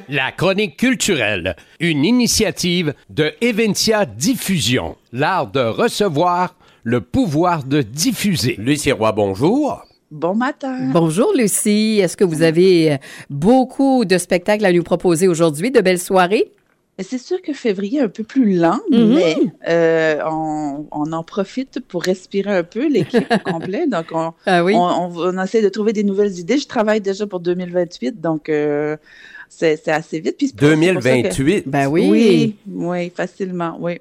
La chronique culturelle, une initiative de Eventia Diffusion. L'art de recevoir, le pouvoir de diffuser. Lucie Roy, bonjour. Bon matin. Bonjour Lucie. Est-ce que vous avez beaucoup de spectacles à nous proposer aujourd'hui, de belles soirées? C'est sûr que février est un peu plus lent, mais on en profite pour respirer un peu, l'équipe au complet. Donc, on essaie de trouver des nouvelles idées. Je travaille déjà pour 2028, donc c'est assez vite. Puis 2028? Ben oui. Oui, facilement, oui.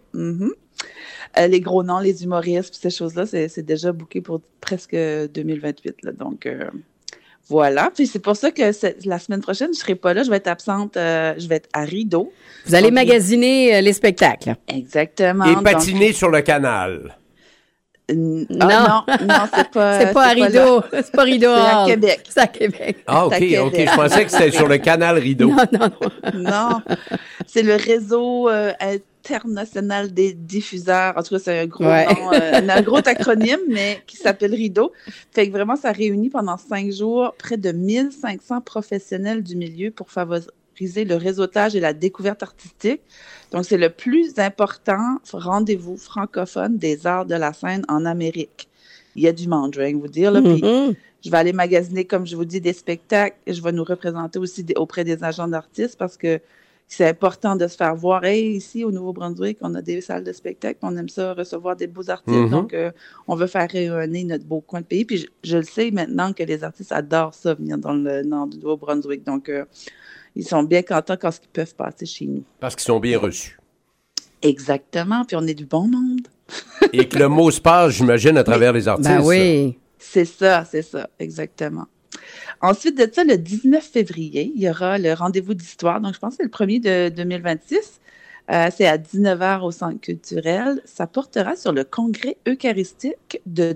Les gros noms, les humoristes, ces choses-là, c'est déjà booké pour presque 2028. Là, donc, voilà. Puis c'est pour ça que la semaine prochaine, je ne serai pas là. Je vais être absente. Je vais être à Rideau. Vous allez magasiner les spectacles. Exactement. Et patiner sur le canal. Non, c'est pas. C'est pas à Rideau. C'est pas Rideau. C'est à Québec. C'est à Québec. Ah, OK. Je pensais que c'était sur le canal Rideau. Non. C'est le réseau international des diffuseurs. En tout cas, c'est un gros nom, un gros acronyme, mais qui s'appelle Rideau. Fait que vraiment, ça réunit pendant 5 jours près de 1500 professionnels du milieu pour favoriser le réseautage et la découverte artistique. Donc, c'est le plus important rendez-vous francophone des arts de la scène en Amérique. Il y a du monde, je vais vous dire. Là, puis je vais aller magasiner, comme je vous dis, des spectacles. Je vais nous représenter aussi auprès des agents d'artistes parce que c'est important de se faire voir. Hey, ici, au Nouveau-Brunswick, on a des salles de spectacle. On aime ça, recevoir des beaux artistes. Donc, on veut faire rayonner notre beau coin de pays. Puis, je le sais maintenant que les artistes adorent ça, venir dans le nord du Nouveau-Brunswick. Donc, ils sont bien contents quand ils peuvent passer chez nous. Parce qu'ils sont bien reçus. Exactement. Puis, on est du bon monde. Et que le mot se passe, j'imagine, à travers les artistes. Ben oui. C'est ça. Exactement. Ensuite de ça, le 19 février, il y aura le rendez-vous d'histoire. Donc, je pense que c'est le premier de 2026. C'est à 19h au Centre culturel. Ça portera sur le congrès eucharistique de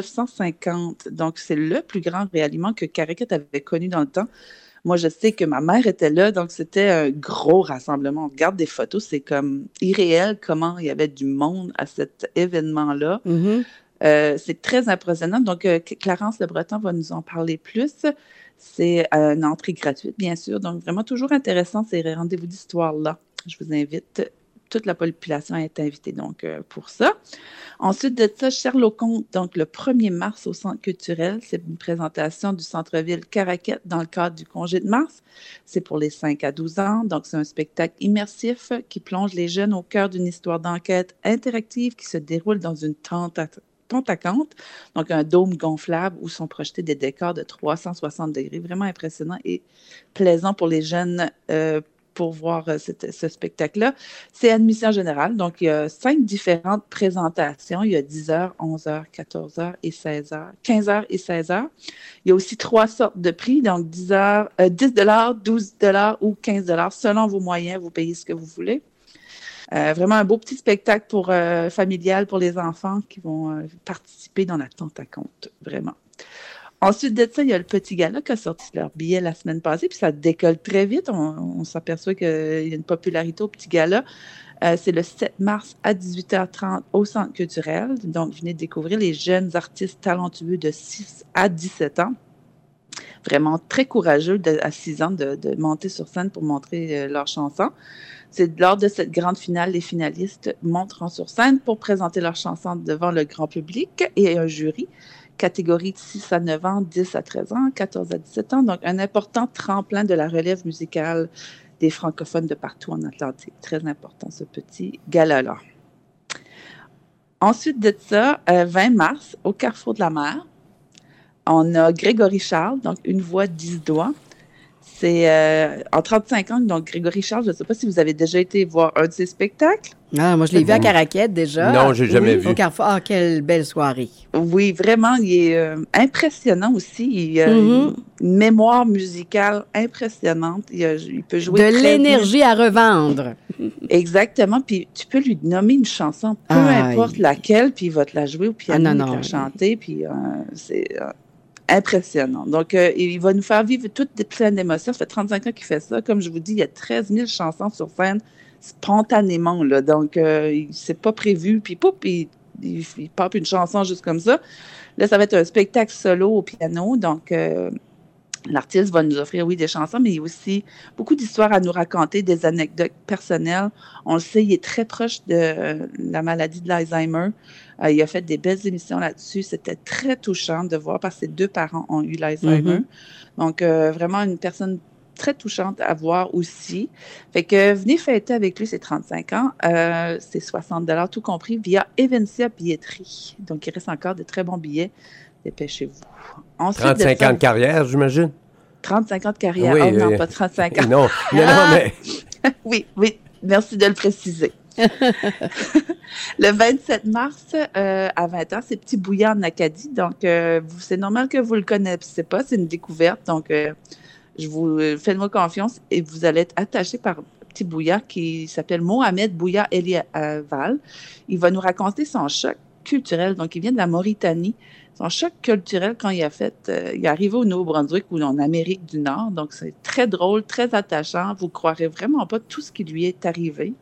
1950. Donc, c'est le plus grand réaligement que Caraquet avait connu dans le temps. Moi, je sais que ma mère était là, donc c'était un gros rassemblement. On regarde des photos, c'est comme irréel comment il y avait du monde à cet événement-là. C'est très impressionnant. Donc, Clarence Le Breton va nous en parler plus. C'est une entrée gratuite, bien sûr. Donc, vraiment toujours intéressant ces rendez-vous d'histoire-là. Je vous invite, toute la population est invitée donc pour ça. Ensuite de ça, Sherlock Holmes, donc le 1er mars au Centre culturel. C'est une présentation du centre-ville Caraquet dans le cadre du congé de mars. C'est pour les 5 à 12 ans. Donc, c'est un spectacle immersif qui plonge les jeunes au cœur d'une histoire d'enquête interactive qui se déroule dans une tente à Conte, donc un dôme gonflable où sont projetés des décors de 360 degrés, vraiment impressionnant et plaisant pour les jeunes pour voir ce spectacle-là. C'est admission générale, donc il y a 5 différentes présentations. Il y a 10h, 11h, 14h et 16h, 15h et 16h. Il y a aussi 3 sortes de prix, donc 10 $, 12 $ ou 15 $, selon vos moyens, vous payez ce que vous voulez. Vraiment un beau petit spectacle familial pour les enfants qui vont participer dans la tente à conte, vraiment. Ensuite de ça, il y a le Petit Gala qui a sorti leur billet la semaine passée, puis ça décolle très vite. On s'aperçoit qu'il y a une popularité au Petit Gala. C'est le 7 mars à 18h30 au Centre culturel. Donc, venez découvrir les jeunes artistes talentueux de 6 à 17 ans. Vraiment très courageux à 6 ans de monter sur scène pour montrer leurs chansons. C'est lors de cette grande finale, les finalistes monteront sur scène pour présenter leurs chansons devant le grand public et un jury, catégorie de 6 à 9 ans, 10 à 13 ans, 14 à 17 ans. Donc, un important tremplin de la relève musicale des francophones de partout en Atlantique. Très important, ce petit gala-là. Ensuite de ça, 20 mars, au Carrefour de la Mer, on a Grégory Charles, donc une voix, 10 doigts. C'est en 35 ans, donc Grégory Charles, je ne sais pas si vous avez déjà été voir un de ses spectacles. Ah, moi, je l'ai vu à Caraquet déjà. Non, je n'ai jamais vu. Au Carrefour. Ah, quelle belle soirée. Oui, vraiment, il est impressionnant aussi. Il a une mémoire musicale impressionnante. Il peut jouer de l'énergie à revendre. Exactement. Puis tu peux lui nommer une chanson, peu importe laquelle, puis il va te la jouer au piano, il va la chanter, puis c'est impressionnant. Donc, il va nous faire vivre toutes pleines d'émotions. Ça fait 35 ans qu'il fait ça. Comme je vous dis, il y a 13 000 chansons sur scène spontanément, là. Donc, c'est pas prévu. Puis, pouf, il pop une chanson juste comme ça. Là, ça va être un spectacle solo au piano. Donc, L'artiste va nous offrir, oui, des chansons, mais il y a aussi beaucoup d'histoires à nous raconter, des anecdotes personnelles. On le sait, il est très proche de la maladie de l'Alzheimer. Il a fait des belles émissions là-dessus. C'était très touchant de voir parce que ses 2 parents ont eu l'Alzheimer. Donc, vraiment une personne très touchante à voir aussi. Fait que venez fêter avec lui ses 35 ans. C'est 60 $ tout compris via Evencia Billetterie. Donc, il reste encore de très bons billets. Dépêchez-vous. Ensuite 35 ans de carrière, j'imagine? 35 ans de carrière. Oui, oh non, pas 35 ans. Non, mais... Oui, merci de le préciser. Le 27 mars, à 20h, c'est Petit Bouillard en Acadie. Donc, c'est normal que vous ne le connaissiez pas. C'est une découverte. Donc, faites-moi confiance et vous allez être attaché par Petit Bouillard qui s'appelle Mohamed Bouillard Eliaval. Il va nous raconter son choc culturel. Donc, il vient de la Mauritanie. Son choc culturel, quand il est arrivé au Nouveau-Brunswick ou en Amérique du Nord. Donc, c'est très drôle, très attachant. Vous ne croirez vraiment pas tout ce qui lui est arrivé.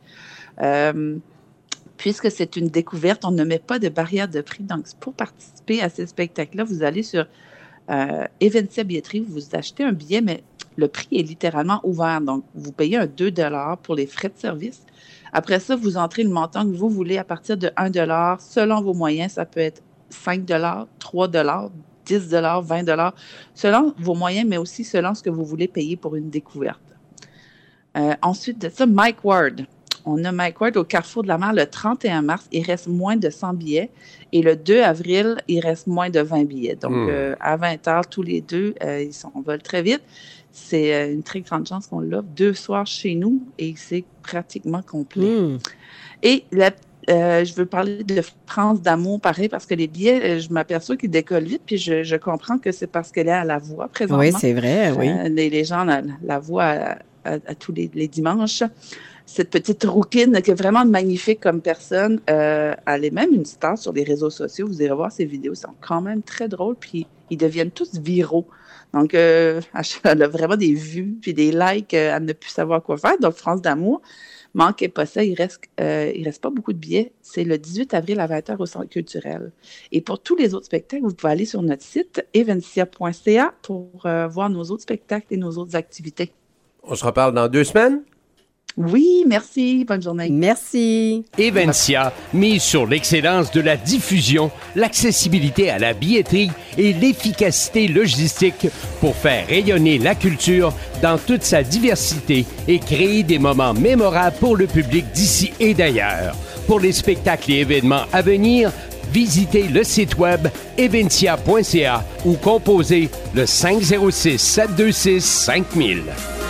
Puisque c'est une découverte, on ne met pas de barrière de prix. Donc, pour participer à ces spectacles-là, vous allez sur Evencia Billetterie, vous achetez un billet, mais le prix est littéralement ouvert. Donc, vous payez un 2 $ pour les frais de service. Après ça, vous entrez le montant que vous voulez à partir de 1 $. Selon vos moyens, ça peut être 5 $, 3 $, 10 $, 20 $, selon vos moyens, mais aussi selon ce que vous voulez payer pour une découverte. Ensuite de ça, Mike Ward. On a Mike Ward au Carrefour de la Mer le 31 mars. Il reste moins de 100 billets. Et le 2 avril, il reste moins de 20 billets. Donc, à 20h, tous les deux, ils volent très vite. C'est une très grande chance qu'on l'offre 2 soirs chez nous et c'est pratiquement complet. Et je veux parler de France d'amour, pareil, parce que les billets, je m'aperçois qu'ils décollent vite, puis je comprends que c'est parce qu'elle est à la voix présentement. Oui, c'est vrai, oui. Les gens la voient à tous les dimanches. Cette petite rouquine qui est vraiment magnifique comme personne, elle est même une star sur les réseaux sociaux. Vous irez voir ses vidéos, sont quand même très drôles, puis ils deviennent tous viraux. Donc, elle a vraiment des vues, puis des likes à ne plus savoir quoi faire. Donc, France d'amour. Manquez pas ça, il reste pas beaucoup de billets. C'est le 18 avril à 20h au Centre culturel. Et pour tous les autres spectacles, vous pouvez aller sur notre site evencia.ca pour voir nos autres spectacles et nos autres activités. On se reparle dans 2 semaines? Oui, merci. Bonne journée. Merci. Evencia mise sur l'excellence de la diffusion, l'accessibilité à la billetterie et l'efficacité logistique pour faire rayonner la culture dans toute sa diversité et créer des moments mémorables pour le public d'ici et d'ailleurs. Pour les spectacles et événements à venir, visitez le site web evencia.ca ou composez le 506-726-5000.